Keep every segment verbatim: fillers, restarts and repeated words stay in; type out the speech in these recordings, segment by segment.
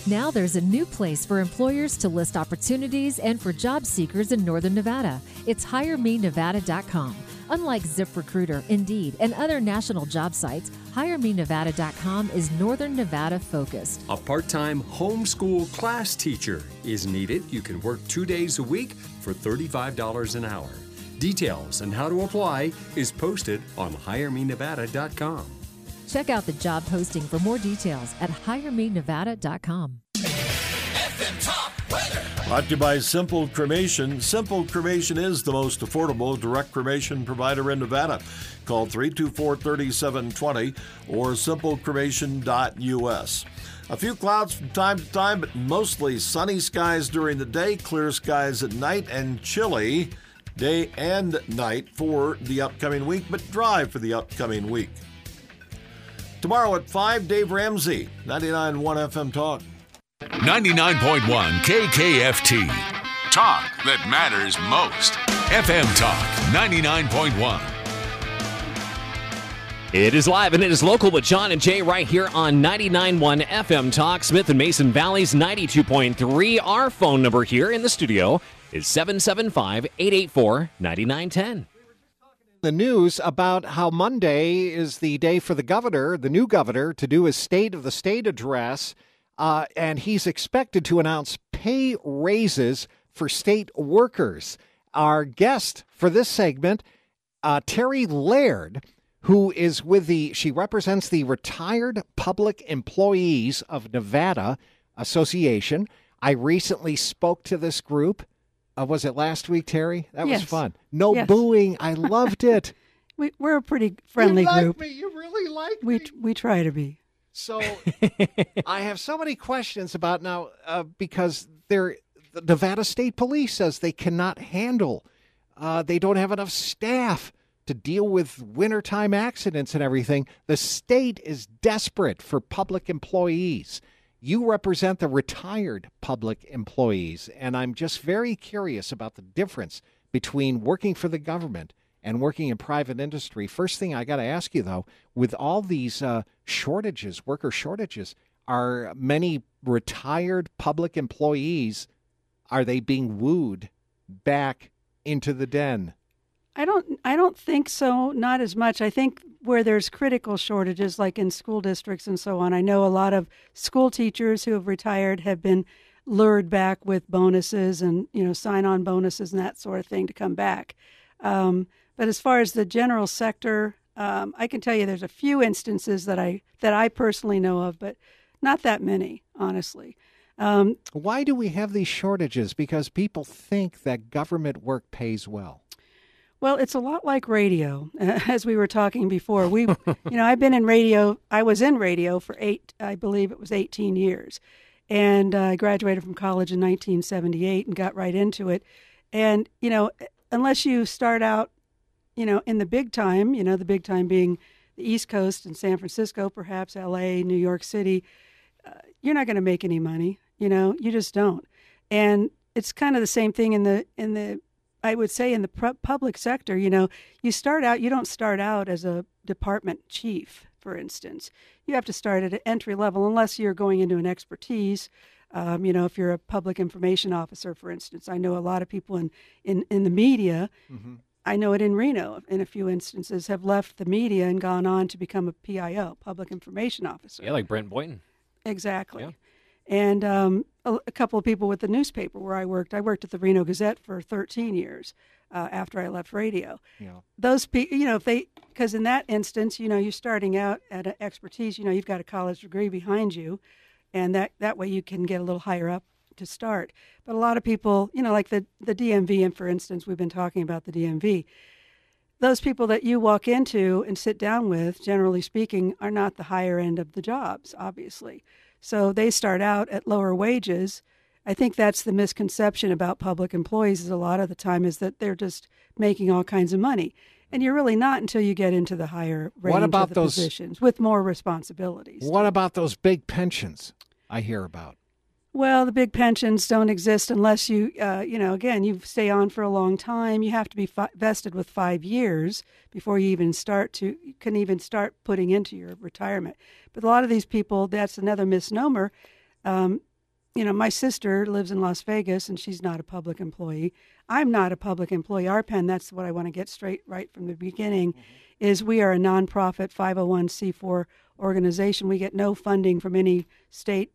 Now there's a new place for employers to list opportunities and for job seekers in Northern Nevada. It's hire me nevada dot com. Unlike ZipRecruiter, Indeed, and other national job sites, hire me nevada dot com is Northern Nevada focused. A part-time homeschool class teacher is needed. You can work two days a week for thirty-five dollars an hour. Details and how to apply is posted on hire me nevada dot com. Check out the job posting for more details at hire me nevada dot com. F M Talk Weather. Brought to you by Simple Cremation. Simple Cremation is the most affordable direct cremation provider in Nevada. Call three two four, three seven two zero or simple cremation dot U S. A few clouds from time to time, but mostly sunny skies during the day, clear skies at night, and chilly day and night for the upcoming week, but dry for the upcoming week. Tomorrow at five, Dave Ramsey, ninety-nine point one F M Talk. ninety-nine point one K K F T. Talk that matters most. F M Talk ninety-nine point one. It is live and it is local with John and Jay right here on ninety-nine point one F M Talk. Smith and Mason Valley's ninety-two point three. Our phone number here in the studio is seven seven five, eight eight four, nine nine one zero. The news about how Monday is the day for the governor, the new governor, to do his State of the State address, uh, and he's expected to announce pay raises for state workers. Our guest for this segment, uh, Terry Laird, who is with the, she represents the Retired Public Employees of Nevada Association. I recently spoke to this group. Uh, was it last week, Terry? That yes. was fun. No yes. booing. I loved it. we, we're a pretty friendly you like group. Me. You really like we, me. We try to be. So I have so many questions about now uh, because they're, the Nevada State Police says they cannot handle, uh, they don't have enough staff to deal with wintertime accidents and everything. The state is desperate for public employees. You represent the retired public employees, and I'm just very curious about the difference between working for the government and working in private industry. First thing I got to ask you, though, with all these uh, shortages, worker shortages, are many retired public employees, are they being wooed back into the den? I don't I don't think so, not as much. I think where there's critical shortages, like in school districts and so on, I know a lot of school teachers who have retired have been lured back with bonuses and, you know, sign-on bonuses and that sort of thing to come back. Um, but as far as the general sector, um, I can tell you there's a few instances that I that I personally know of, but not that many, honestly. Um, Why do we have these shortages? Because people think that government work pays well. Well, it's a lot like radio, as we were talking before. We, you know, I've been in radio. I was in radio for eight, I believe it was eighteen years. And uh, I graduated from college in nineteen seventy-eight and got right into it. And, you know, unless you start out, you know, in the big time, you know, the big time being the East Coast and San Francisco, perhaps L A, New York City, uh, you're not going to make any money. You know, you just don't. And it's kind of the same thing in the in the I would say in the pr- public sector. You know, you start out, you don't start out as a department chief, for instance. You have to start at an entry level unless you're going into an expertise. Um, you know, if you're a public information officer, for instance. I know a lot of people in, in, in the media, mm-hmm. I know it in Reno in a few instances, have left the media and gone on to become a P I O, public information officer. Yeah, like Brent Boynton. Exactly. Yeah. And um, a, a couple of people with the newspaper where I worked. I worked at the Reno Gazette for thirteen years uh, after I left radio. Yeah. Those people, you know, if they, because in that instance, you know, you're starting out at an expertise, you know, you've got a college degree behind you, and that, that way you can get a little higher up to start. But a lot of people, you know, like the, the D M V, and for instance, we've been talking about the D M V. Those people that you walk into and sit down with, generally speaking, are not the higher end of the jobs, obviously. So they start out at lower wages. I think that's the misconception about public employees is a lot of the time is that they're just making all kinds of money. And you're really not until you get into the higher range what about of the those, positions with more responsibilities. What about those big pensions I hear about? Well, the big pensions don't exist unless you, uh, you know, again, you stay on for a long time. You have to be fi- vested with five years before you even start to, you can even start putting into your retirement. But a lot of these people, that's another misnomer. Um, you know, my sister lives in Las Vegas, and she's not a public employee. I'm not a public employee. R P E N, that's what I want to get straight right from the beginning, mm-hmm. is we are a nonprofit five oh one c four organization. We get no funding from any state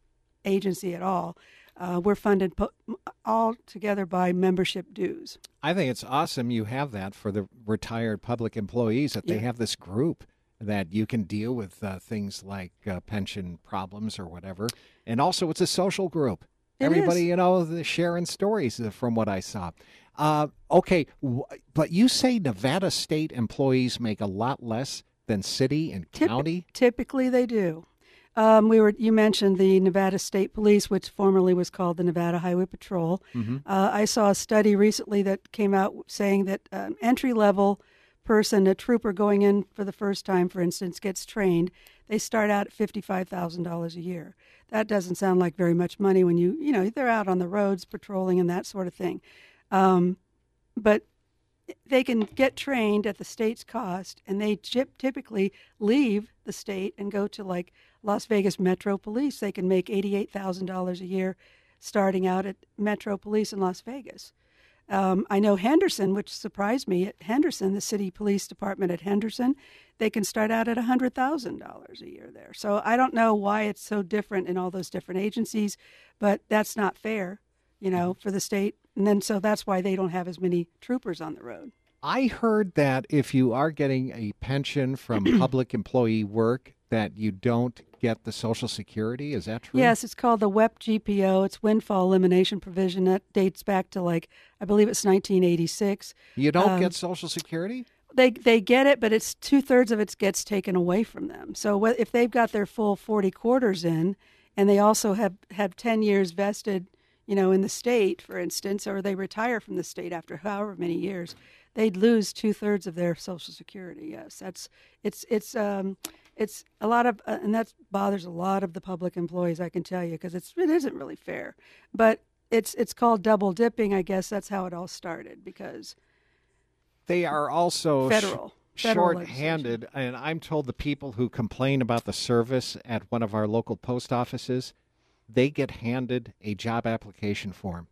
agency at all. Uh, we're funded po- all together by membership dues. I think it's awesome you have that for the retired public employees, that they Yeah. have this group that you can deal with uh, things like uh, pension problems or whatever. And also it's a social group. It Everybody, is. you know, the sharing stories uh, from what I saw. Uh, okay, w- but you say Nevada state employees make a lot less than city and Typ- county? Typically they do. Um, we were. You mentioned the Nevada State Police, which formerly was called the Nevada Highway Patrol. Mm-hmm. Uh, I saw a study recently that came out saying that an entry-level person, a trooper going in for the first time, for instance, gets trained, they start out at fifty-five thousand dollars a year. That doesn't sound like very much money when you, you know, they're out on the roads patrolling and that sort of thing. Um, but they can get trained at the state's cost, and they chip, typically leave the state and go to like Las Vegas Metro Police. They can make eighty-eight thousand dollars a year starting out at Metro Police in Las Vegas. Um, I know Henderson, which surprised me, at Henderson, the city police department at Henderson, they can start out at one hundred thousand dollars a year there. So I don't know why it's so different in all those different agencies, but that's not fair, you know, for the state. And then so that's why they don't have as many troopers on the road. I heard that if you are getting a pension from public employee work, that you don't get the Social Security. Is that true? Yes, it's called the W E P G P O. It's Windfall Elimination Provision. That dates back to, like, I believe it's nineteen eighty-six. You don't Um, get Social Security? They they get it, but it's two-thirds of it gets taken away from them. So wh- if they've got their full forty quarters in, and they also have, have ten years vested, you know, in the state, for instance, or they retire from the state after however many years, they'd lose two-thirds of their Social Security. Yes, that's it's it's um it's a lot of, uh, and that bothers a lot of the public employees, I can tell you, because it's it isn't really fair. But it's it's called double dipping. I guess that's how it all started, because They are also federal, sh- federal short-handed, and I'm told the people who complain about the service at one of our local post offices, they get handed a job application form.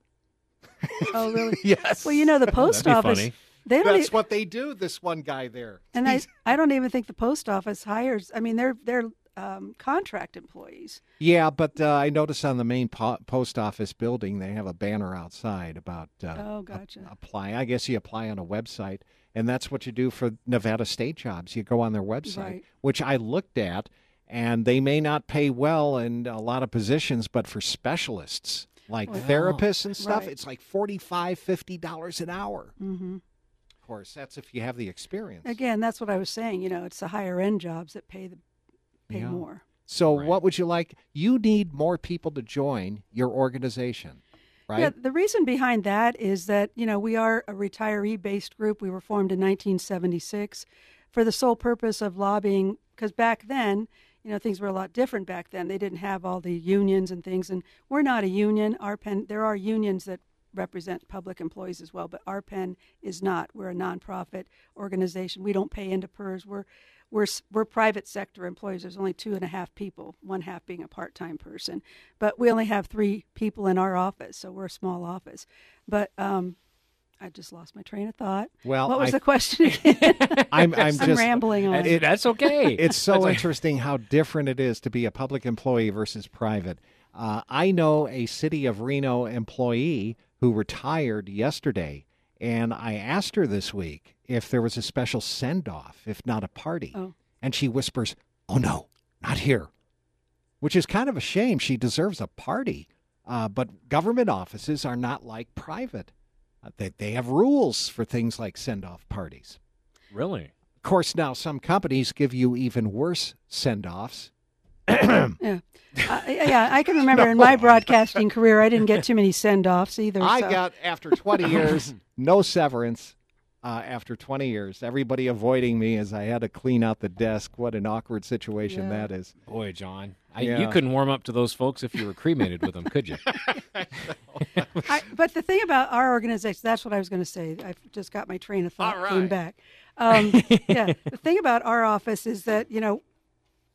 Oh, really? Yes. Well, you know, the post That'd be office, funny. they don't. That's e- what they do, this one guy there. and I, He's- I don't even think the post office hires. I mean, they're they're um, contract employees. Yeah, but uh, I noticed on the main po- post office building, they have a banner outside about uh, Oh, gotcha. ap- apply. I guess you apply on a website, and that's what you do for Nevada state jobs. You go on their website, Right. which I looked at, and they may not pay well in a lot of positions, but for specialists like Well, therapists and stuff, right. it's like forty-five dollars, fifty dollars an hour. Mm-hmm. Of course, that's if you have the experience. Again, that's what I was saying. You know, it's the higher end jobs that pay the pay Yeah. more. So Right. what would you like? You need more people to join your organization, right? Yeah, the reason behind that is that, you know, we are a retiree-based group. We were formed in nineteen seventy-six for the sole purpose of lobbying, because back then, you know, things were a lot different back then. They didn't have all the unions and things, and we're not a union. R P E N, there are unions that represent public employees as well, but R P E N is not. We're a nonprofit organization. We don't pay into P E R S. We're We're we're private sector employees. There's only two and a half people, one half being a part-time person. But we only have three people in our office, so we're a small office. But um, I just lost my train of thought. Well, what was I- the question again? I'm, I'm I'm just rambling on. It- that's okay. It's so interesting how different it is to be a public employee versus private. Uh, I know a City of Reno employee who retired yesterday, and I asked her this week if there was a special send-off, if not a party. Oh. And she whispers, "Oh, no, not here," which is kind of a shame. She deserves a party. Uh, but government offices are not like private. Uh, they, they have rules for things like send-off parties. Really? Of course, now some companies give you even worse send-offs. Yeah, uh, yeah. I can remember in my broadcasting career, I didn't get too many send-offs either. I so. got, after twenty years, no severance. Uh, after twenty years, everybody avoiding me as I had to clean out the desk. What an awkward situation Yeah. that is. Boy, John, I, Yeah. you couldn't warm up to those folks if you were cremated with them, could you? I, but the thing about our organization, that's what I was going to say. I just got my train of thought All came right. back. Um, yeah, the thing about our office is that, you know,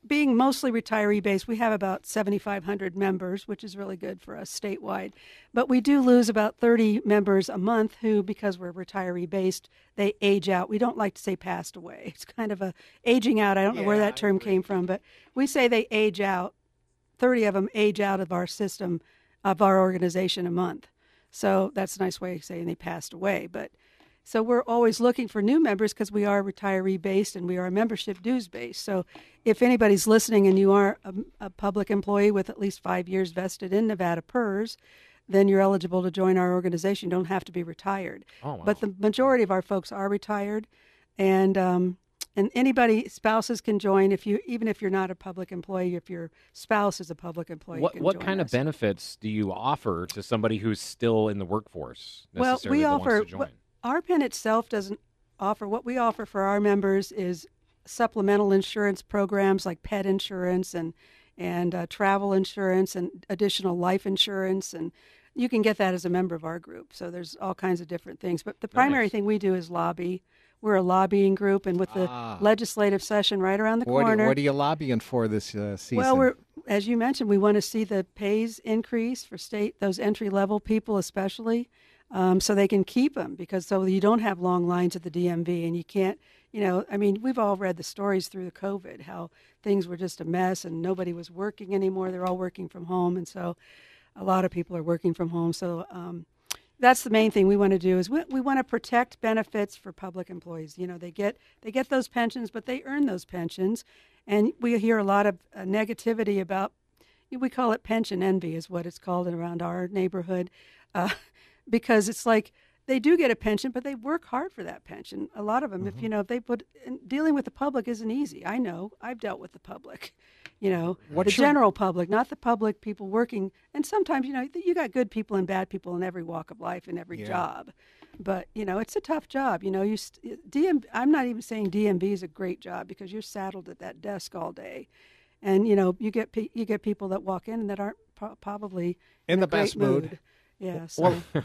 being mostly retiree-based, we have about seventy-five hundred members, which is really good for us statewide. But we do lose about thirty members a month who, because we're retiree-based, they age out. We don't like to say passed away. It's kind of a aging out. I don't know where that term came from, but we say they age out. thirty of them age out of our system, of our organization a month. So that's a nice way of saying they passed away. But so we're always looking for new members because we are retiree-based and we are membership dues-based. So if anybody's listening and you are a, a public employee with at least five years vested in Nevada P E R S, then you're eligible to join our organization. You don't have to be retired. Oh, wow. But the majority of our folks are retired, and um, and anybody, spouses can join if you, even if you're not a public employee. If your spouse is a public employee, What you can what join kind us. of benefits do you offer to somebody who's still in the workforce? Well, necessarily we that offer. wants to join? Our P E N itself doesn't offer. What we offer for our members is supplemental insurance programs like pet insurance and and uh, travel insurance and additional life insurance, and you can get that as a member of our group. So there's all kinds of different things. But the primary Nice. thing we do is lobby. We're a lobbying group, and with the Ah. legislative session right around the What, corner. are, what are you lobbying for this uh, season? Well, we're, as you mentioned, we want to see the pays increase for state, those entry-level people especially, um, so they can keep them, because so you don't have long lines at the D M V, and you can't, you know, I mean, we've all read the stories through the COVID, how things were just a mess and nobody was working anymore. They're all working from home, and so a lot of people are working from home. So um, that's the main thing we want to do is we, we want to protect benefits for public employees. You know, they get they get those pensions, but they earn those pensions. And we hear a lot of uh, negativity about, we call it pension envy is what it's called around our neighborhood, uh, because it's like they do get a pension, but they work hard for that pension. A lot of them, if you know, if they put, and dealing with the public isn't easy. I know, I've dealt with the public, you know, What's the your- general public, not the public people working. And sometimes, you know, you got good people and bad people in every walk of life in every Yeah. job. But, you know, it's a tough job. You know, you st- D M, I'm not even saying D M V is a great job because you're saddled at that desk all day. And, you know, you get pe- you get people that walk in that aren't pro- probably In a the great best mood. Yeah. So. Well,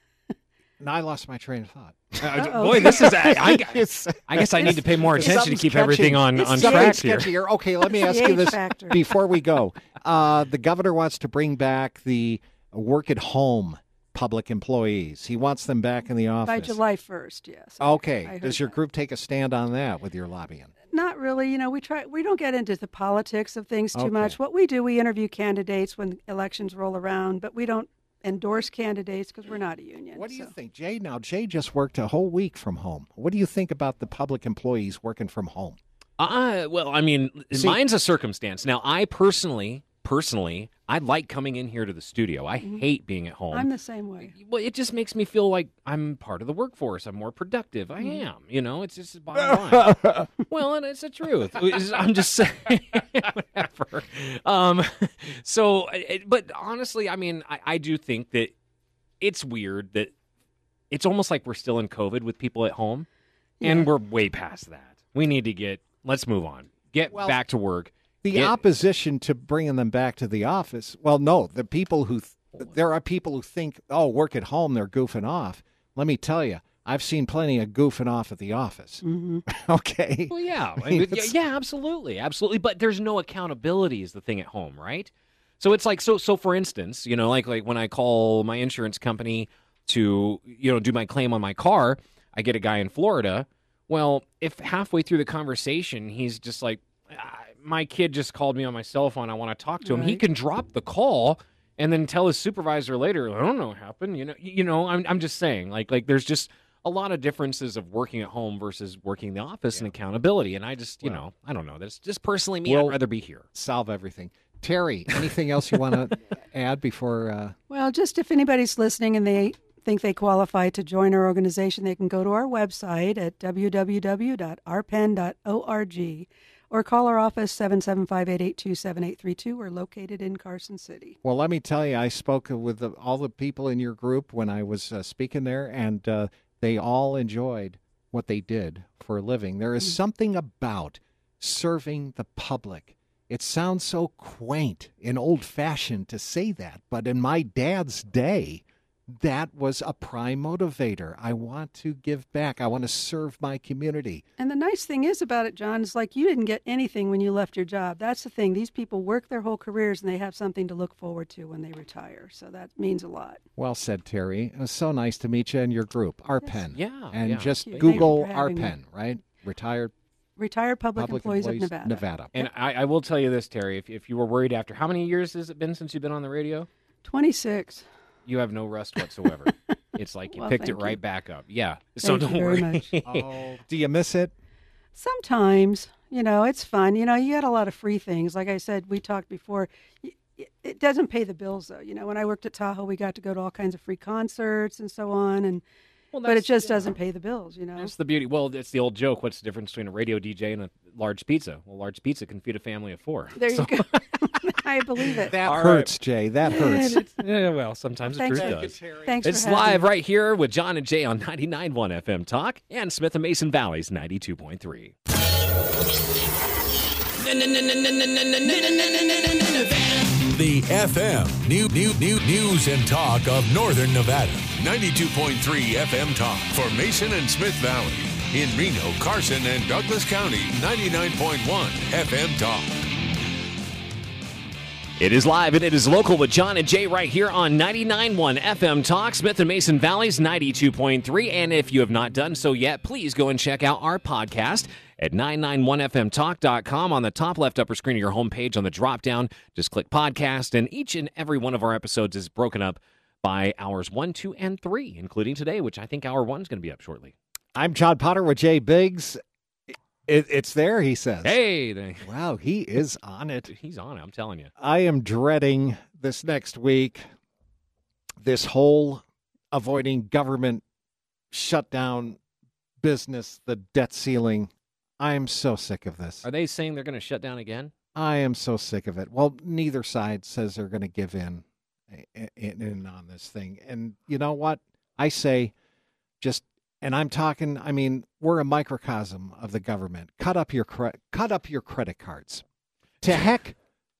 now I lost my train of thought. Uh, boy, this is. I, I, It's- I guess I need to pay more attention to Something's keep catchy. everything on, It's on something track here. sketchy here. Okay, let me It's ask the you age this factor. before we go. Uh, the governor wants to bring back the work at home public employees. He wants them back in the office. By July first, yes. I Okay. heard Does your that. group take a stand on that with your lobbying? Not really. You know, we try. We don't get into the politics of things too Okay. much. What we do, we interview candidates when elections roll around, but we don't endorse candidates because we're not a union. What do you so. think, Jay? Now, Jay just worked a whole week from home. What do you think about the public employees working from home? Uh, well, I mean, See- mine's a circumstance. Now, I personally, personally, I like coming in here to the studio. I hate being at home. I'm the same way. Well, it just makes me feel like I'm part of the workforce. I'm more productive. I am. You know, it's just the bottom line. Well, and it's the truth. It's- I'm just saying, whatever. Um, so, it- but honestly, I mean, I, I do think that it's weird that it's almost like we're still in COVID with people at home, and Yeah. we're way past that. We need to get. Let's move on. Get Well, back to work. The Get- opposition to bringing them back to the office, well, no, the people who, th- there are people who think, oh, work at home, they're goofing off. Let me tell you, I've seen plenty of goofing off at the office. Mm-hmm. Okay. Well, yeah, I I mean, mean, yeah, it's- yeah, absolutely, absolutely. But there's no accountability is the thing at home, right? So it's like, so, so for instance, you know, like, like when I call my insurance company to, you know, do my claim on my car, I get a guy in Florida. Well, if halfway through the conversation he's just like, ah, my kid just called me on my cell phone, I want to talk to him. He Right. can drop the call and then tell his supervisor later, I don't know what happened. You know, you know, I'm, I'm just saying, like, like there's just a lot of differences of working at home versus working in the office and accountability. And I just, you Well- know, I don't know. That's just personally me. Well- I'd rather be here. Solve everything. Terry, anything else you want to add before? Uh, Well, just if anybody's listening and they think they qualify to join our organization, they can go to our website at w w w dot r p e n dot org or call our office seven seven five, eight eight two, seven eight three two. We're located in Carson City. well, let me tell you, I spoke with the, all the people in your group when I was uh, speaking there, and uh, they all enjoyed what they did for a living. There is something about serving the public. It sounds so quaint and old-fashioned to say that, but in my dad's day, that was a prime motivator. I want to give back. I want to serve my community. And the nice thing is about it, John, is like you didn't get anything when you left your job. That's the thing. These people work their whole careers and they have something to look forward to when they retire. So that means a lot. Well said, Terry. It was so nice to meet you in your group, R P E N. Yeah, And yeah. just Thank you. Google Thank you for R P E having N, right? Retired Retired Public, Public Employees, Employees of Nevada. Nevada. And I, I will tell you this, Terry, if, if you were worried after, how many years has it been since you've been on the radio? twenty-six. You have no rust whatsoever. It's like you Well, picked it thank right you. back up. Yeah. So Thank you don't very worry. much. Oh, do you miss it? Sometimes, you know, it's fun. You know, you got a lot of free things. Like I said, we talked before. y- y- It doesn't pay the bills, though. You know, when I worked at Tahoe, we got to go to all kinds of free concerts and so on. And Well, but it that's- just yeah. doesn't pay the bills, you know. That's the beauty. Well, it's the old joke. What's the difference between a radio D J and a large pizza? Well, large pizza can feed a family of four. There you So- go. I believe it. That All hurts, Jay. That hurts. Yeah, well, sometimes the Thanks truth for- does. Thanks It's for having live me. right here with John and Jay on ninety-nine point one F M Talk and Smith and Mason Valley's ninety-two point three. The F M new, new, new News and Talk of Northern Nevada. ninety-two point three F M Talk for Mason and Smith Valley. In Reno, Carson, and Douglas County. ninety-nine point one F M Talk. It is live and it is local with John and Jay right here on ninety-nine point one F M Talk, Smith and Mason Valley's ninety-two point three. And if you have not done so yet, please go and check out our podcast at nine nine one F M talk dot com. On the top left upper screen of your homepage on the drop down, just click podcast, and each and every one of our episodes is broken up by hours one, two, and three, including today, which I think hour one is going to be up shortly. I'm John Potter with Jay Biggs. It, it's there, he says. Hey, they, Wow, he is on it. he's on it, I'm telling you. I am dreading this next week, this whole avoiding government shutdown business, the debt ceiling. I am so sick of this. Are they saying they're going to shut down again? I am so sick of it. Well, neither side says they're going to give in, in, in on this thing. And you know what? I say just, and I'm talking, I mean, we're a microcosm of the government. Cut up your cre- cut up your credit cards. To heck,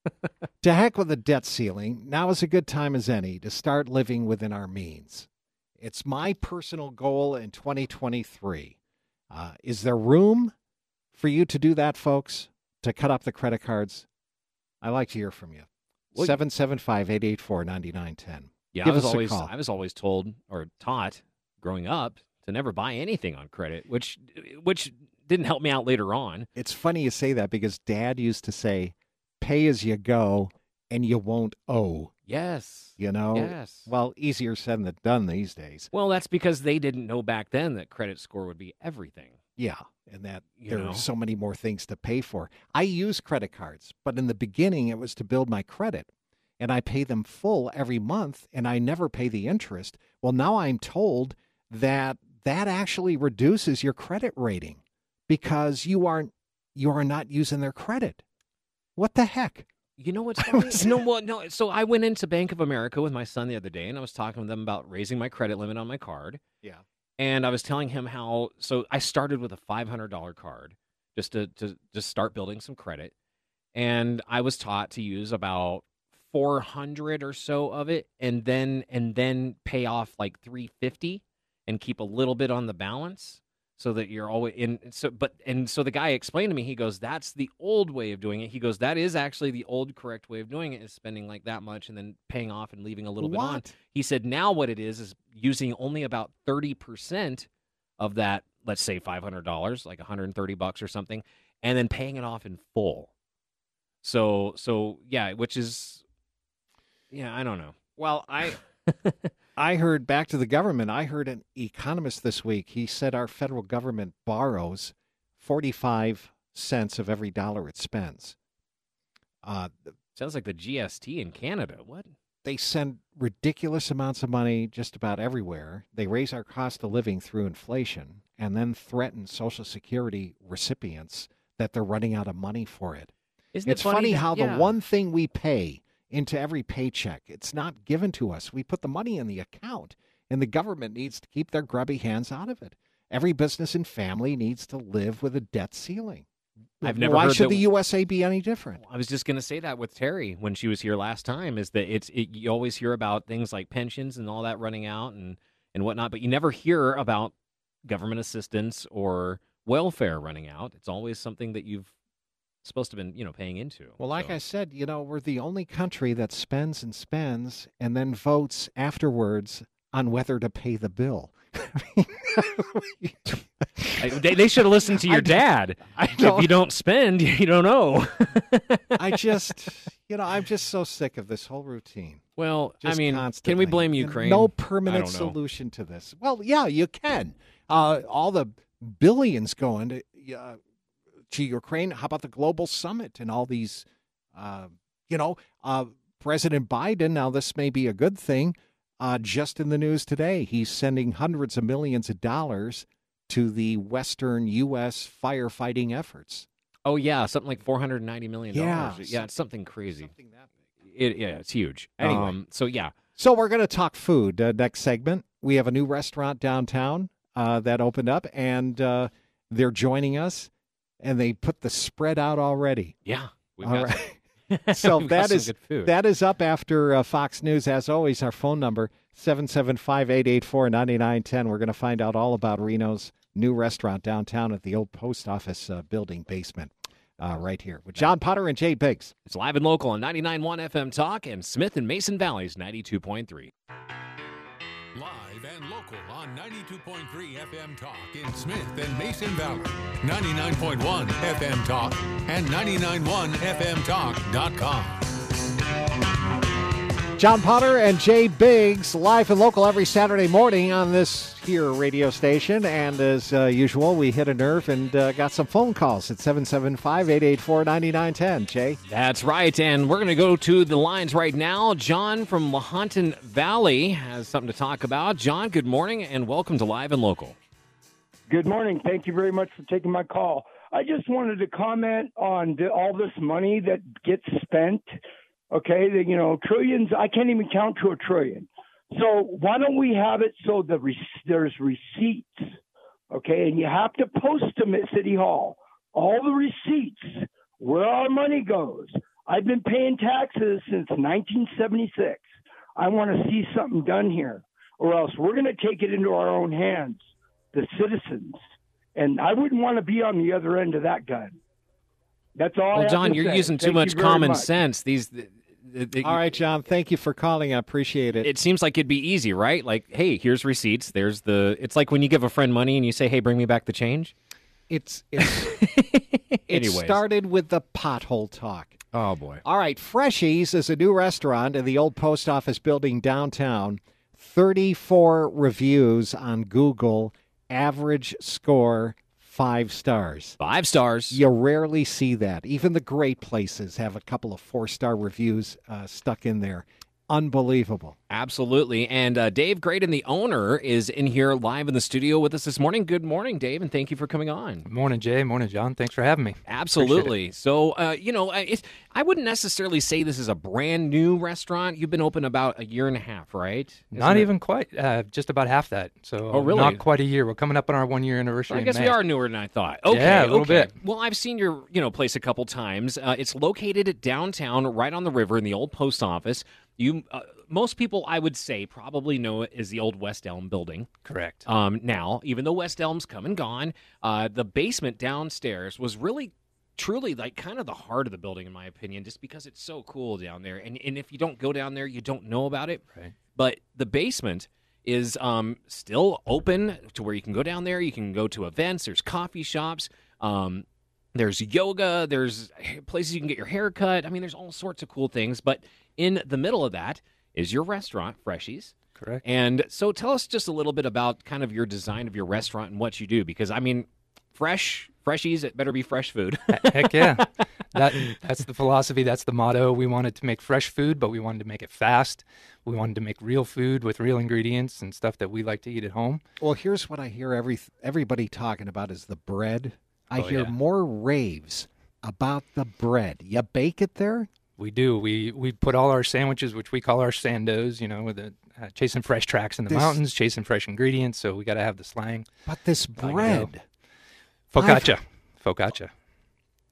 to heck with the debt ceiling. Now is a good time as any to start living within our means. It's my personal goal in twenty twenty-three. Uh, is there room for you to do that, folks? To cut up the credit cards? I'd like to hear from you. Well, seven seven five, eight eight four, nine nine one zero. Yeah, Give I was us a always call. I was always told or taught growing up to never buy anything on credit, which which didn't help me out later on. It's funny you say that because Dad used to say, pay as you go and you won't owe, Yes. you know? Yes. Well, easier said than done these days. Well, that's because they didn't know back then that credit score would be everything. Yeah, and that You there know? are so many more things to pay for. I use credit cards, but in the beginning it was to build my credit, and I pay them full every month, and I never pay the interest. Well, now I'm told that that actually reduces your credit rating because you aren't you are not using their credit. What the heck? You know what's funny? no, well, no. So I went into Bank of America with my son the other day, and I was talking to them about raising my credit limit on my card. Yeah. And I was telling him how, so I started with a five hundred dollars card just to, to just start building some credit. And I was taught to use about four hundred or so of it and then, and then pay off like three fifty and keep a little bit on the balance so that you're always in. So, but, and so the guy explained to me, he goes, that's the old way of doing it. He goes, that is actually the old correct way of doing it, is spending like that much and then paying off and leaving a little bit on. What? He said now what it is is using only about thirty percent of that, let's say five hundred dollars, like one hundred thirty bucks or something, and then paying it off in full. So, so yeah, which is, yeah, I don't know. Well, I I heard back to the government. I heard an economist this week. He said our federal government borrows forty-five cents of every dollar it spends. Uh, Sounds like the G S T in Canada. What? they send ridiculous amounts of money just about everywhere. They raise our cost of living through inflation and then threaten Social Security recipients that they're running out of money for it. Isn't It's it funny, funny that- how yeah. the one thing we pay into every paycheck, it's not given to us. We put the money in the account, and the government needs to keep their grubby hands out of it. Every business and family needs to live with a debt ceiling. I've never Why heard should that, the U S A be any different? I was just going to say that with Terry when she was here last time, is that it's it, you always hear about things like pensions and all that running out and, and whatnot, but you never hear about government assistance or welfare running out. It's always something that you've supposed to have been, you know, paying into. Well, like so. I said, you know, we're the only country that spends and spends and then votes afterwards on whether to pay the bill. I, they, they should have listened to your I, dad. I if you don't spend, you don't know. I just, you know, I'm just so sick of this whole routine. Well, Just I mean, constantly. can we blame Ukraine? No I permanent don't know. solution to this. Well, yeah, you can. Uh, all the billions going to, uh, to Ukraine. How about the global summit and all these, uh, you know, uh, President Biden, now this may be a good thing, uh, just in the news today, he's sending hundreds of millions of dollars to the Western U S firefighting efforts. Oh, yeah, something like four hundred ninety million dollars. Yeah, Yeah, it's something crazy. Something that big. It, yeah, it's huge. Anyway. Um, so, yeah. So we're going to talk food uh, next segment. We have a new restaurant downtown uh, that opened up, and uh, they're joining us, and they put the spread out already. Yeah. We've All got right. So we've got that some is good food. that is up after uh, Fox News. As always, our phone number, seven seven five, eight eight four, nine nine one zero. We're going to find out all about Reno's new restaurant downtown at the old post office uh, building basement uh, right here with John Potter and Jay Biggs. It's live and local on ninety-nine point one F M Talk and Smith and Mason Valley's ninety-two point three. Live and local on ninety-two point three F M Talk in Smith and Mason Valley, ninety-nine point one F M Talk, and ninety-nine point one F M talk dot com. John Potter and Jay Biggs, live and local every Saturday morning on this here radio station. And as uh, usual, we hit a nerve and uh, got some phone calls at seven seven five, eight eight four, nine nine one zero. Jay? That's right, and we're going to go to the lines right now. John from Lahontan Valley has something to talk about. John, good morning, and welcome to Live and Local. Good morning. Thank you very much for taking my call. I just wanted to comment on the, all this money that gets spent. Okay, the, you know, trillions, I can't even count to a trillion. So why don't we have it so the re- there's receipts, okay, and you have to post them at City Hall, all the receipts, where our money goes. I've been paying taxes since nineteen seventy-six. I want to see something done here, or else we're going to take it into our own hands, the citizens. And I wouldn't want to be on the other end of that gun. That's all I Well, have John, to you're say. using too Thank much you very common much. sense. These, the, the, the- All right, John, thank you for calling. I appreciate it. It seems like it'd be easy, right? Like, hey, here's receipts. There's the. It's like when you give a friend money and you say, "Hey, bring me back the change." It's, it's It Anyways. started with the pothole talk. Oh boy. All right, Freshies is a new restaurant in the old post office building downtown. thirty-four reviews on Google, average score five stars. Five stars. You rarely see that. Even the great places have a couple of four-star reviews uh, stuck in there. Unbelievable. Absolutely. And uh, Dave Graydon, the owner, is in here live in the studio with us this morning. Good morning, Dave, and thank you for coming on. Morning, Jay. Morning, John. Thanks for having me. Absolutely. So, uh, you know, I- it's, I wouldn't necessarily say this is a brand new restaurant. You've been open about a year and a half, right? Isn't Not it? even quite. Uh, just about half that. So Oh, really? not quite a year. We're coming up on our one-year anniversary I in guess May. we are newer than I thought. Okay, Yeah, a little okay. bit. Well, I've seen your, you know, place a couple times. Uh, it's located at downtown, right on the river in the old post office. You, uh, most people, I would say, probably know it as the old West Elm building. Correct. Um, now, even though West Elm's come and gone, uh, the basement downstairs was really, truly, like kind of the heart of the building, in my opinion, just because it's so cool down there. And and if you don't go down there, you don't know about it. Right. But the basement is um, still open to where you can go down there. You can go to events. There's coffee shops. Um, there's yoga. There's places you can get your hair cut. I mean, there's all sorts of cool things. But in the middle of that is your restaurant, Freshies. Correct. And so tell us just a little bit about kind of your design of your restaurant and what you do. Because, I mean, fresh, Freshies, it better be fresh food. Heck yeah. That That's the philosophy. That's the motto. We wanted to make fresh food, but we wanted to make it fast. We wanted to make real food with real ingredients and stuff that we like to eat at home. Well, here's what I hear every everybody talking about is the bread. I Oh, hear yeah. more raves about the bread. You bake it there? We do. We we put all our sandwiches, which we call our sandos, you know, with the uh, chasing fresh tracks in the This- mountains, chasing fresh ingredients. So we got to have the slang. But this I know. bread. Focaccia. Focaccia.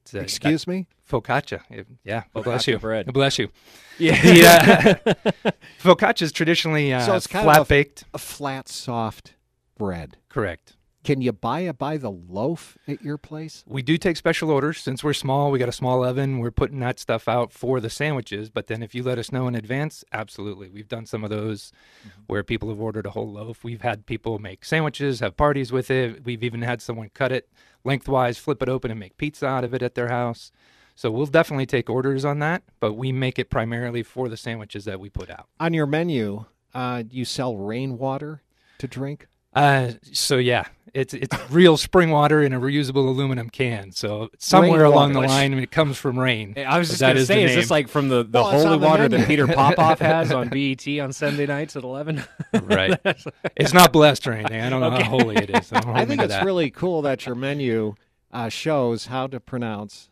It's, uh, Excuse that- me? Focaccia. It- yeah. God bless Focaccia you. bread. God bless you. Yeah. The, uh, focaccia is traditionally uh, So it's kind flat of a, baked. a flat, soft bread. Correct. Can you buy a by the loaf at your place? We do take special orders. Since we're small, we got a small oven. We're putting that stuff out for the sandwiches. But then if you let us know in advance, absolutely. We've done some of those mm-hmm. where people have ordered a whole loaf. We've had people make sandwiches, have parties with it. We've even had someone cut it lengthwise, flip it open, and make pizza out of it at their house. So we'll definitely take orders on that, but we make it primarily for the sandwiches that we put out. On your menu, uh, you sell rainwater to drink? Uh, so yeah, it's it's real spring water in a reusable aluminum can. So somewhere along the line, it comes from rain. I was just that going to is the say, is name. this like from the, the Well, it's holy on the water menu. that Peter Popoff has on B E T on Sunday nights at eleven? Right. It's not blessed or anything. I don't know Okay. how holy it is. So don't I hold me think to it's that. really cool that your menu uh, shows how to pronounce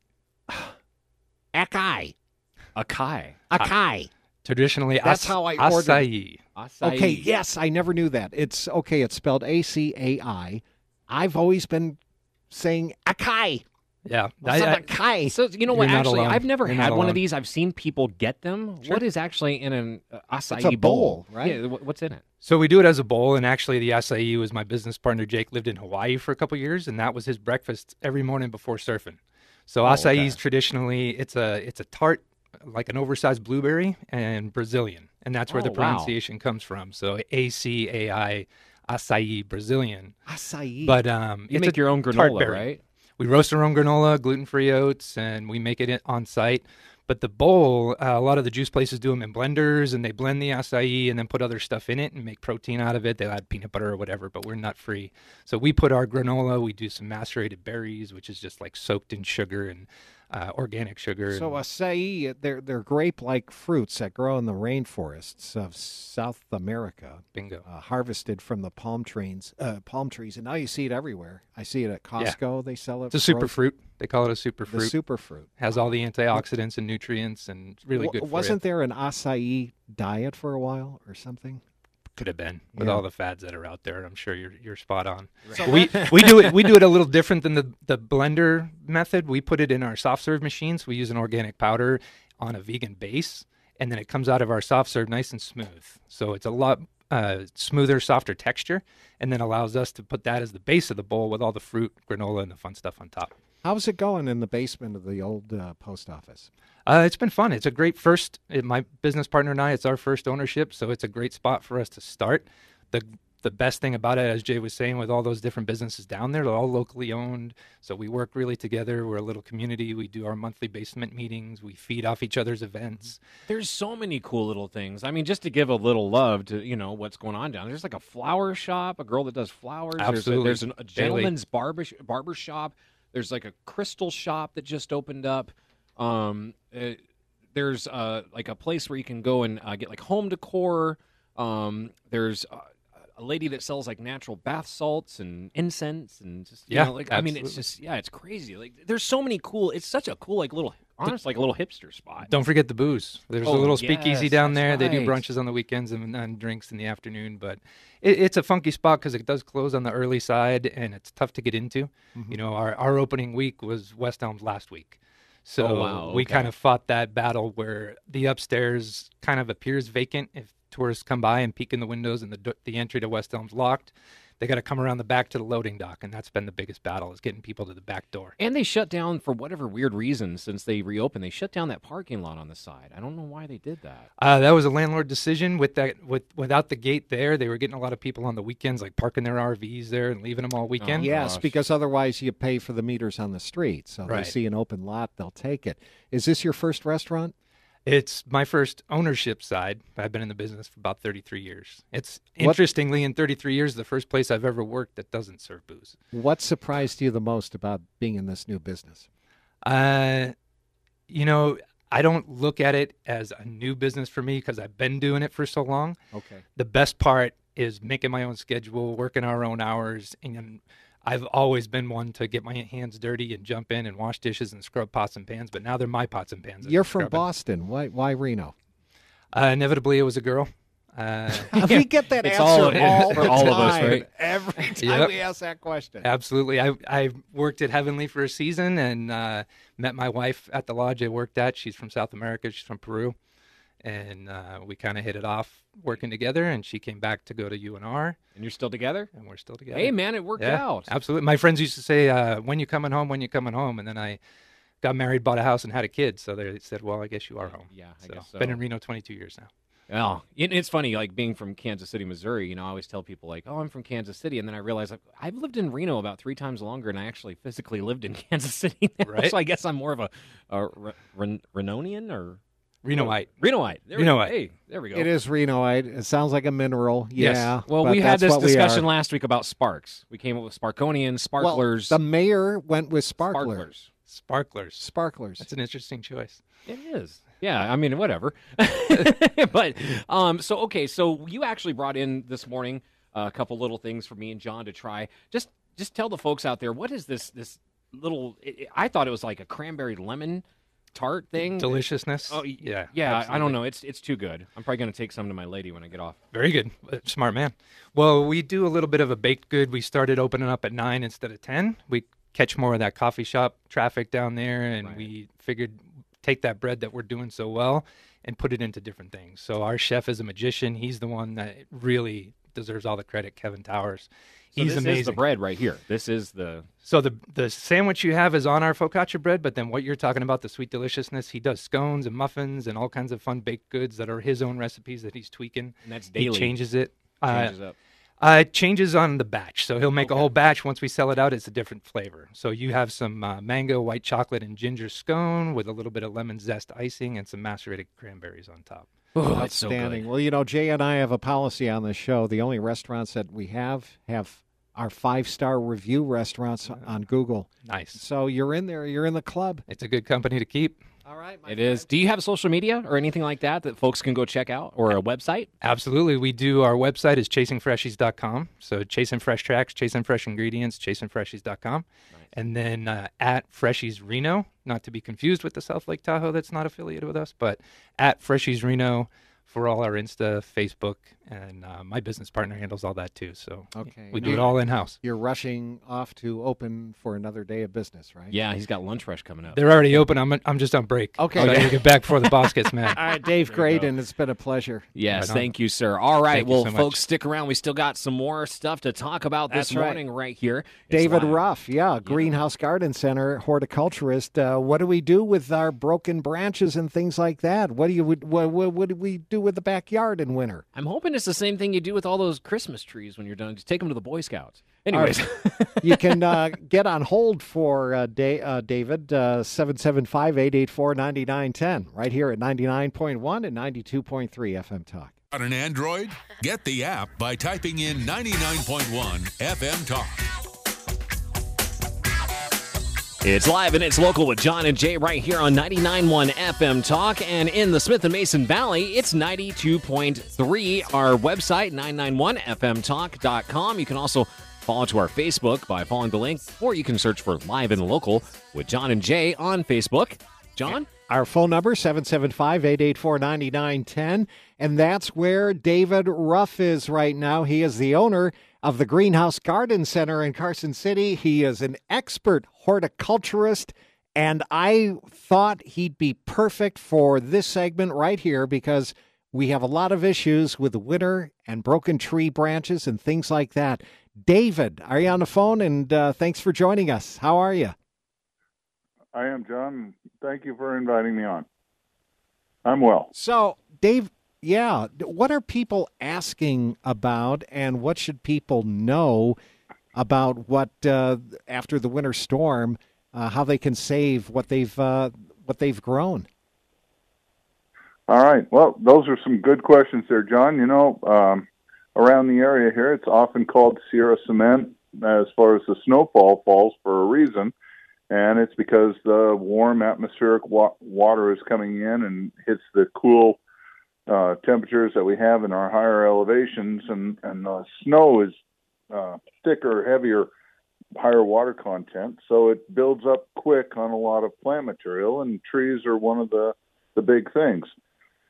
acai. Acai. Acai. Traditionally, That's ac- how I ordered it. acai. Acai. Okay, yes, I never knew that. It's okay, it's spelled A C A I. I've always been saying acai. Yeah. What's I- up, I- acai? So, you know what, You're not actually, alone. I've never You're had not one of alone. these. I've seen people get them. Sure. What is actually in an uh, acai It's a bowl, right? Yeah, wh- what's in it? So we do it as a bowl, and actually the acai was my business partner, Jake, lived in Hawaii for a couple years, and that was his breakfast every morning before surfing. So Oh, acai okay. is traditionally, it's a it's a tart, like an oversized blueberry, and Brazilian, and that's where Oh, the wow. pronunciation comes from. So A C A I, acai, Brazilian. Acai. But um, You it's make a your own tart granola, berry. right? We roast our own granola, gluten-free oats, and we make it on site. But the bowl, uh, a lot of the juice places do them in blenders, and they blend the acai and then put other stuff in it and make protein out of it. They'll add peanut butter or whatever, but we're nut-free. So we put our granola, we do some macerated berries, which is just like soaked in sugar and uh, organic sugar. So and- acai, they're, they're grape-like fruits that grow in the rainforests of South America. Bingo. Uh, harvested from the palm trees, uh, palm trees, and now you see it everywhere. I see it at Costco. They sell it. It's a super frozen. fruit. They call it a super The fruit. super fruit. Has all the antioxidants and nutrients, and it's really W- good for Wasn't you. there an acai diet for a while or something? Could have been with Yeah. all the fads that are out there. I'm sure you're you're spot on. we we do it we do it a little different than the the blender method. We put it in our soft serve machines. We use an organic powder on a vegan base, and then it comes out of our soft serve nice and smooth. So it's a lot uh, smoother, softer texture, and then allows us to put that as the base of the bowl with all the fruit, granola, and the fun stuff on top. How's it going in the basement of the old uh, post office? Uh, it's been fun. It's a great first. It, my business partner and I, it's our first ownership, so it's a great spot for us to start. the The best thing about it, as Jay was saying, with all those different businesses down there, they're all locally owned. So we work really together. We're a little community. We do our monthly basement meetings. We feed off each other's events. There's so many cool little things. I mean, just to give a little love to, you know, what's going on down there. There's like a flower shop, a girl that does flowers. Absolutely. There's a, there's an, a Daily. gentleman's barber, barber shop. There's like a crystal shop that just opened up. Um, uh, there's uh, like a place where you can go and uh, get like home decor. Um, there's uh, a lady that sells like natural bath salts and incense and just you Yeah, know, like I mean, it's absolutely. just yeah, it's crazy. Like there's so many cool. It's such a cool like little, honest like a little hipster spot. Don't forget the booze. There's Oh, a little speakeasy yes, down that's there. They do right. brunches on the weekends and, and drinks in the afternoon. But it, it's a funky spot because it does close on the early side, and it's tough to get into. Mm-hmm. You know, our, our opening week was West Elms last week. So Oh, wow, we okay. kind of fought that battle where the upstairs kind of appears vacant if tourists come by and peek in the windows and the do- the entry to West Elm's locked. They got to come around the back to the loading dock, and that's been the biggest battle is getting people to the back door. And they shut down for whatever weird reason since they reopened. They shut down that parking lot on the side. I don't know why they did that. Uh, that was a landlord decision. With that, with without the gate there, they were getting a lot of people on the weekends, like parking their R Vs there and leaving them all weekend. Oh, Yes, gosh. because otherwise you pay for the meters on the street. So Right. they see an open lot, they'll take it. Is this your first restaurant? It's my first ownership side. I've been in the business for about thirty-three years. It's What- interestingly in thirty-three years the first place I've ever worked that doesn't serve booze. What surprised you the most about being in this new business? Uh, you know, I don't look at it as a new business for me because I've been doing it for so long. Okay. The best part is making my own schedule, working our own hours, and I've always been one to get my hands dirty and jump in and wash dishes and scrub pots and pans, but now they're my pots and pans. that You're I'm from scrubbing. Boston. Why, why Reno? Uh, inevitably, it was a girl. Uh, we get that It's answer all- all, for the all of time. us, right? Every time Yep. we ask that question. Absolutely. I, I worked at Heavenly for a season and uh, met my wife at the lodge I worked at. She's from South America. She's from Peru. And uh, we kind of hit it off working together. And she came back to go to U N R. And you're still together? And we're still together. Hey, man, it worked Yeah, out. Absolutely. My friends used to say, uh, when you coming home, when you coming home? And then I got married, bought a house, and had a kid. So they said, well, I guess you are home. Yeah, I so, guess so. Been in Reno twenty-two years now. Oh, it, it's funny, like being from Kansas City, Missouri, you know, I always tell people, like, oh, I'm from Kansas City. And then I realize like, I've lived in Reno about three times longer, and I actually physically lived in Kansas City now. Right. So I guess I'm more of a, a Re- Ren- Renonian or Renoite. Renoite. There we Renoite. go. Hey, there we go. It is Renoite. It sounds like a mineral. Yes. Yeah. Well, but we had that's this what we discussion are. last week about sparks. We came up with Sparkonian, sparklers. Well, the mayor went with sparklers. sparklers. Sparklers. Sparklers. That's an interesting choice. It is. Yeah, I mean, whatever. But, um, so, okay, so you actually brought in this morning uh, a couple little things for me and John to try. Just just tell the folks out there, what is this this little, it, I thought it was like a cranberry lemon tart thing. Deliciousness. Oh, y- yeah. Yeah, I absolutely. don't know. It's it's too good. I'm probably going to take some to my lady when I get off. Very good. Uh, Smart man. Well, we do a little bit of a baked good. We started opening up at nine instead of ten. We catch more of that coffee shop traffic down there, and Right. we figured take that bread that we're doing so well and put it into different things. So our chef is a magician. He's the one that really deserves all the credit, Kevin Towers. So He's this amazing. is the bread right here. This is the... So the the sandwich you have is on our focaccia bread, but then what you're talking about, the sweet deliciousness, he does scones and muffins and all kinds of fun baked goods that are his own recipes that he's tweaking. And that's He daily. changes it. Changes uh, up. Uh, it changes on the batch. So he'll make Okay. a whole batch. Once we sell it out, it's a different flavor. So you have some uh, mango, white chocolate, and ginger scone with a little bit of lemon zest icing and some macerated cranberries on top. Oh, it's so Outstanding. good. Well, you know, Jay and I have a policy on this show. The only restaurants that we have have our five-star review restaurants on Google. Nice. So you're in there. You're in the club. It's a good company to keep. All right. It is. Do you have social media or anything like that that folks can go check out, or a website? Absolutely. We do. Our website is chasing freshies dot com. So chasing fresh tracks, chasing fresh ingredients, chasing freshies dot com. Nice. And then uh, at Freshies Reno, not to be confused with the South Lake Tahoe that's not affiliated with us, but at Freshies Reno for all our Insta, Facebook, and uh, my business partner handles all that too. So Okay. we Now do it all in-house. You're rushing off to open for another day of business, right? Yeah, he's got lunch rush coming up. They're already open. I'm I'm just on break. Okay. So I gotta get back before the boss gets mad. All right, Dave There you go. Graydon, it's been a pleasure. Yes, Right on. thank you, sir. All right, Thank you well, so much. folks, stick around. We still got some more stuff to talk about this That's right. morning right here. It's David live. Ruff, yeah, Greenhouse Garden Center horticulturist. Uh, what do we do with our broken branches and things like that? What do you what, what, what do we do with the backyard in winter? I'm hoping it's the same thing you do with all those Christmas trees when you're done. Just take them to the Boy Scouts. Anyways, You can uh, get on hold for uh, da- uh, David, uh, seven seven five, eight eight four, nine nine one zero, right here at ninety-nine point one and ninety-two point three F M Talk. On an Android? Get the app by typing in ninety-nine point one F M Talk. it's live and it's local with John and Jay right here on ninety-nine point one F M Talk. And in the Smith and Mason Valley, it's ninety-two point three. Our website, nine nine one F M talk dot com. You can also follow to our Facebook by following the link, or you can search for Live and Local with John and Jay on Facebook. John? Our phone number, seven seven five, eight eight four, nine nine one zero. And that's where David Ruff is right now. He is the owner of the Greenhouse Garden Center in Carson City. He is an expert horticulturist, and I thought he'd be perfect for this segment right here because we have a lot of issues with the winter and broken tree branches and things like that. David, are you on the phone? And uh, thanks for joining us. How are you? I am, John. Thank you for inviting me on. I'm well. So, Dave, yeah, what are people asking about, and what should people know about what uh, after the winter storm, uh, how they can save what they've uh, what they've grown? All right. Well, those are some good questions there, John. You know, um, around the area here, it's often called Sierra Cement as far as the snowfall falls for a reason. And it's because the warm atmospheric wa- water is coming in and hits the cool uh, temperatures that we have in our higher elevations, and, and the snow is uh, thicker, heavier, higher water content, so it builds up quick on a lot of plant material, and trees are one of the, the big things.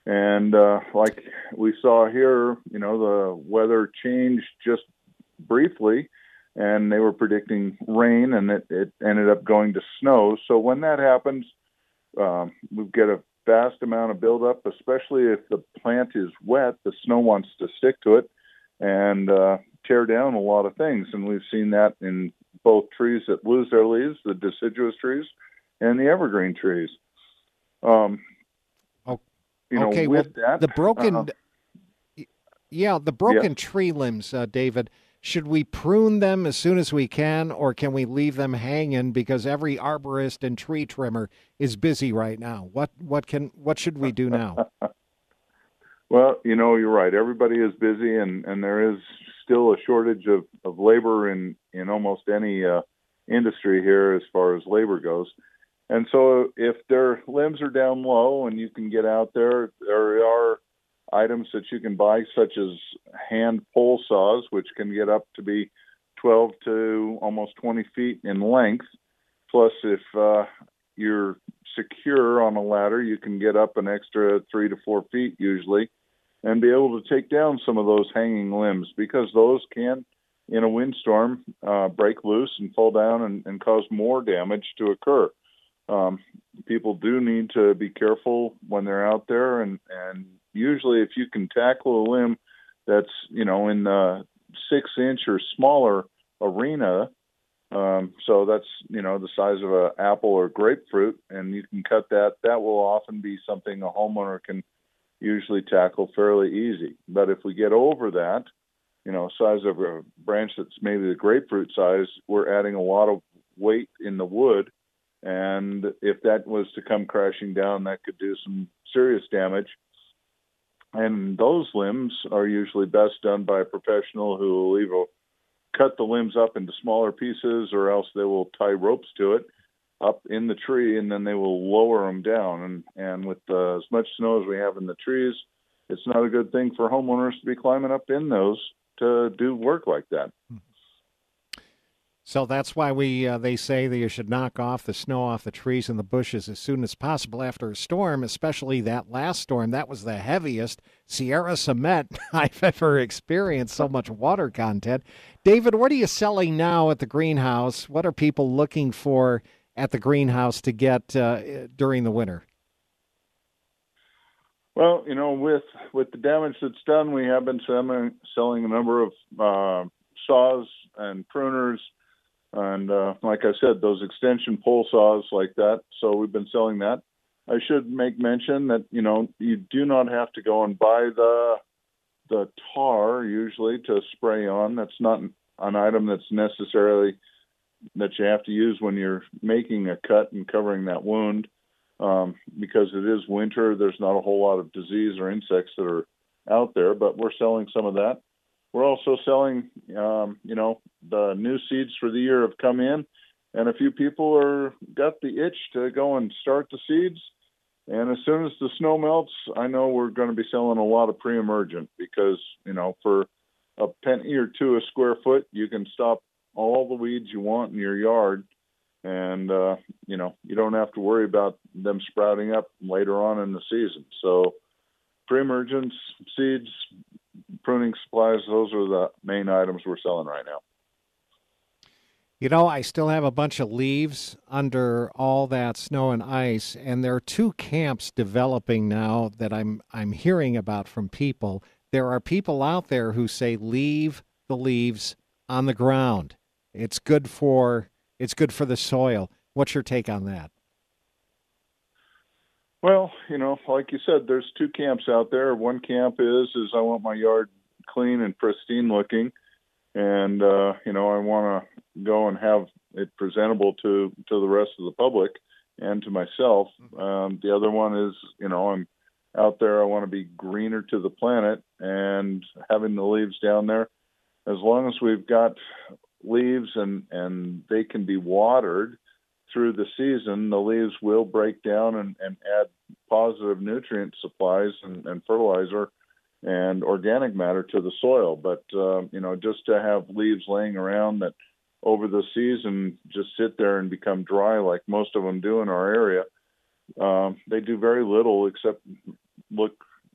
And uh, like we saw here, you know, the weather changed just briefly, and they were predicting rain, and it, it ended up going to snow. So when that happens, um, we get a vast amount of buildup, especially if the plant is wet. The snow wants to stick to it and uh, tear down a lot of things. And we've seen that in both trees that lose their leaves, the deciduous trees, and the evergreen trees. Um, oh, you know, okay, with well, that, the broken, uh, yeah, the broken yeah. tree limbs, uh, David. Should we prune them as soon as we can, or can we leave them hanging because every arborist and tree trimmer is busy right now? What what can what should we do now? Well, you know, you're right. Everybody is busy, and, and there is still a shortage of, of labor in, in almost any uh, industry here as far as labor goes. And so if their limbs are down low and you can get out there, there are items that you can buy, such as hand pole saws, which can get up to be twelve to almost twenty feet in length. Plus, if uh, you're secure on a ladder, you can get up an extra three to four feet usually, and be able to take down some of those hanging limbs, because those can, in a windstorm, uh, break loose and fall down and, and cause more damage to occur. Um, people do need to be careful when they're out there, and, and usually if you can tackle a limb that's, you know, in the six inch or smaller arena, um, so that's, you know, the size of an apple or grapefruit, and you can cut that, that will often be something a homeowner can usually tackle fairly easy. But if we get over that, you know, size of a branch that's maybe the grapefruit size, we're adding a lot of weight in the wood. And if that was to come crashing down, that could do some serious damage. And those limbs are usually best done by a professional who will either cut the limbs up into smaller pieces, or else they will tie ropes to it up in the tree, and then they will lower them down. And, and with uh, as much snow as we have in the trees, it's not a good thing for homeowners to be climbing up in those to do work like that. So that's why we uh, they say that you should knock off the snow off the trees and the bushes as soon as possible after a storm, especially that last storm. That was the heaviest Sierra cement I've ever experienced, so much water content. David, what are you selling now at the greenhouse? What are people looking for at the greenhouse to get uh, during the winter? Well, you know, with with the damage that's done, we have been selling, selling a number of uh, saws and pruners, and uh, like I said, those extension pole saws like that. So we've been selling that. I should make mention that, you know, you do not have to go and buy the the tar usually to spray on. That's not an item that's necessarily that you have to use when you're making a cut and covering that wound, um, because it is winter. There's not a whole lot of disease or insects that are out there, but we're selling some of that. We're also selling, um, you know, the new seeds for the year have come in, and a few people are got the itch to go and start the seeds. And as soon as the snow melts, I know we're going to be selling a lot of pre-emergent, because, you know, for a penny or two a square foot, you can stop all the weeds you want in your yard, and uh, you know, you don't have to worry about them sprouting up later on in the season. So pre-emergence, seeds, pruning supplies, those are the main items we're selling right now. You know, I still have a bunch of leaves under all that snow and ice, and there are two camps developing now that I'm I'm hearing about from people. There are people out there who say leave the leaves on the ground. It's good for it's good for the soil. What's your take on that? Well, you know, like you said, there's two camps out there. One camp is is I want my yard clean and pristine looking, and uh, you know, I want to go and have it presentable to to the rest of the public and to myself. Um, the other one is, you know, I'm out there. I want to be greener to the planet, and having the leaves down there, as long as we've got leaves and, and they can be watered through the season, the leaves will break down and, and add positive nutrient supplies and, and fertilizer and organic matter to the soil. But, uh, you know, just to have leaves laying around that over the season just sit there and become dry like most of them do in our area, um, they do very little except look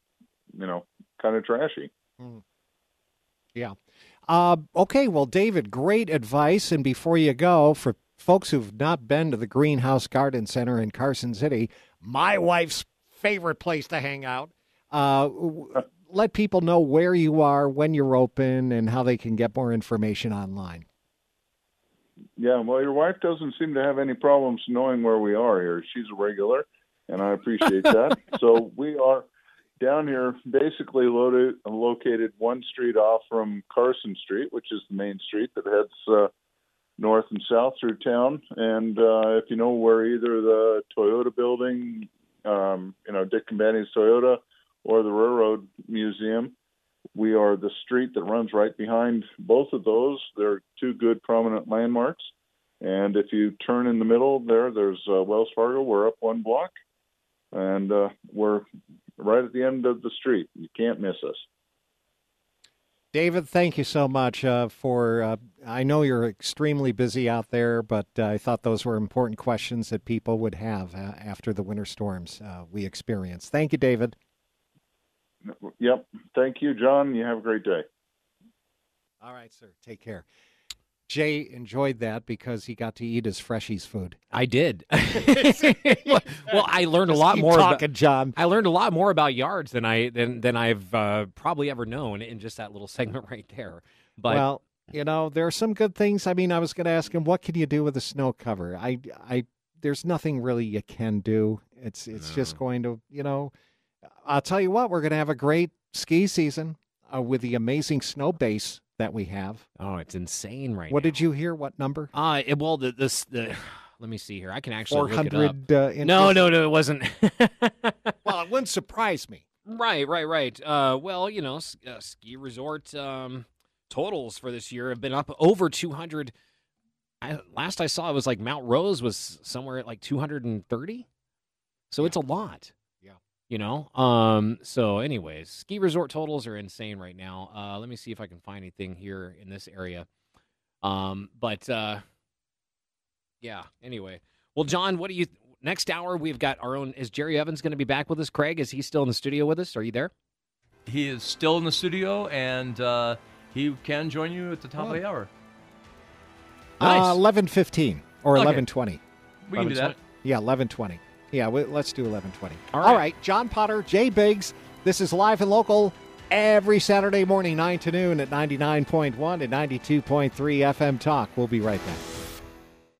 you know, kind of trashy. Mm. Yeah. Uh, okay, well, David, great advice. And before you go, for folks who've not been to the Greenhouse Garden Center in Carson City, my wife's favorite place to hang out, uh, let people know where you are, when you're open, and how they can get more information online. Yeah, well, your wife doesn't seem to have any problems knowing where we are here. She's a regular, and I appreciate that. So we are down here basically loaded, located one street off from Carson Street, which is the main street that heads uh, north and south through town. And uh, if you know where either the Toyota building, um, you know, Dick and Benny's Toyota, or the Railroad Museum, we are the street that runs right behind both of those. They're two good prominent landmarks. And if you turn in the middle there, there's uh, Wells Fargo. We're up one block, and uh, we're right at the end of the street. You can't miss us. David, thank you so much uh, for, uh, I know you're extremely busy out there, but uh, I thought those were important questions that people would have uh, after the winter storms uh, we experienced. Thank you, David. Yep. Thank you, John. You have a great day. All right, sir. Take care. Jay enjoyed that because he got to eat his Freshies food. I did. Well, I learned a lot keep more talking, about John. I learned a lot more about yards than I than than I've uh, probably ever known in just that little segment right there. But well, you know, there are some good things. I mean, I was going to ask him, what can you do with a snow cover? I, I, there's nothing really you can do. It's it's No. just going to, you know, I'll tell you what, we're going to have a great ski season uh, with the amazing snow base that we have. Oh, it's insane right What now. did you hear? What number? Uh, it, well, the, this, the, let me see here. I can actually four look it up. hundred uh, inches? No, no, no, it wasn't. Well, it wouldn't surprise me. Right, right, right. Uh, well, you know, s- uh, ski resort um, totals for this year have been up over two hundred. I, last I saw, it was like Mount Rose was somewhere at like two hundred thirty. So Yeah. it's a lot. Yeah. You know? Um, so anyways, ski resort totals are insane right now. Uh, let me see if I can find anything here in this area. Um, but uh, yeah, anyway. Well, John, what do you next hour we've got our own is Jerry Evans going to be back with us? Craig, is he still in the studio with us? Are you there? He is still in the studio, and uh, he can join you at the top Oh. of the hour. Uh, eleven fifteen or Okay. eleven twenty. We can do that. Yeah, eleven twenty. Yeah, we, let's do eleven twenty. All right. All right, John Potter, Jay Biggs. This is Live and Local every Saturday morning, nine to noon at ninety-nine point one and ninety-two point three F M Talk. We'll be right back.